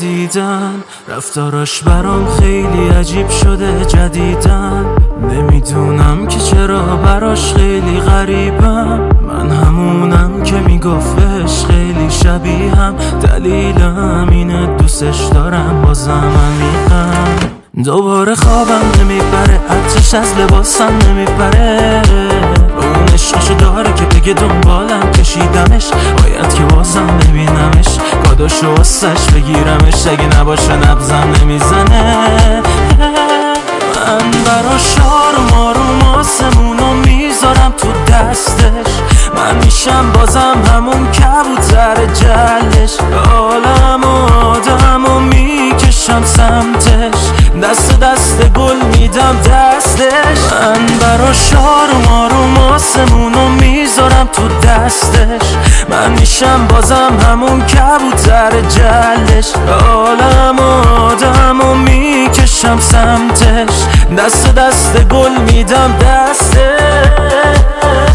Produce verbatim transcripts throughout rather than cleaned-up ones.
ندیدن، رفتاراش برام خیلی عجیب شده جدیدن. نمیدونم که چرا براش خیلی غریبم، من همونم که میگفتش خیلی شبیهم. دلیلم اینه دوستش دارم بازم عمیقم. دوباره خوابم نمیبره، عطرش از لباسم نمیبره. اون عشقشو داره که بگه دنبالم کشیدمش، باید که بازم ببینمش، کاداشو واسش بگیرمش. اگه نباشه نبزم نمیزنه. من براش آروم آروم آسمونو میذارم تو دستش، من میشم بازم همون کبوتر جلش. عالم و آدمو میکشم سمتش، دست دست گل میدم دستش. من براش آروم آروم آسمونو میذارم تو دستش، من میشم بازم همون کبوتر جلش. عالم و آدمو میکشم سمتش، دست دست گل میدم دستش.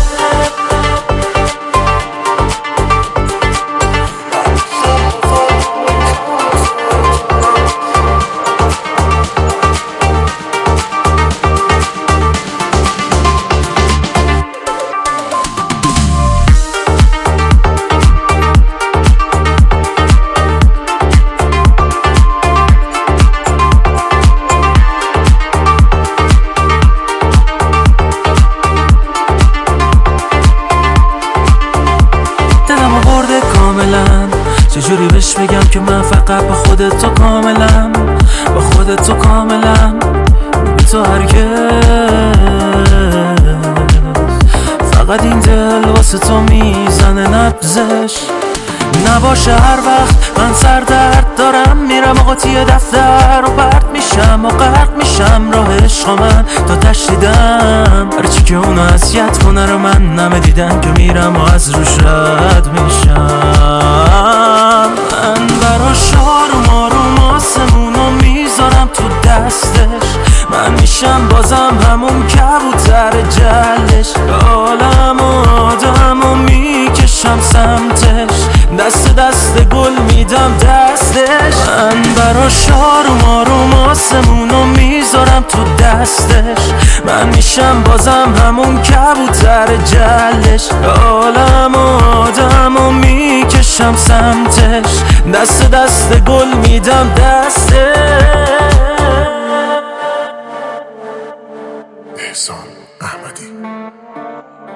چجوری بهش بگم که من فقط با خودت تو کاملم، با خودت تو کاملم، بی تو هرگز. فقط این دل واسه تو میزنه نبزش. نباشه هر وقت من سر درد دارم، میرم و قاطی دفتر و پرت میشم و غرق میشم راه عشق من تا تشدیدم. هرچی که اونو اذیت کنه رو من نمه دیدم که میرم و از روش رد میشم. من براش آروم آروم آسمونو میذارم تو دستش، من میشم بازم همون کبوتر جلش. عالم و آدمو میکشم سمتش، دست دست گل میدم دستش. من براش آروم آروم آسمونو میذارم تو دستش، من میشم بازم همون کبوتر جلش. عالم و آدمو میکشم سمتش، دست دست گل میدم دستش. احسان احمدی.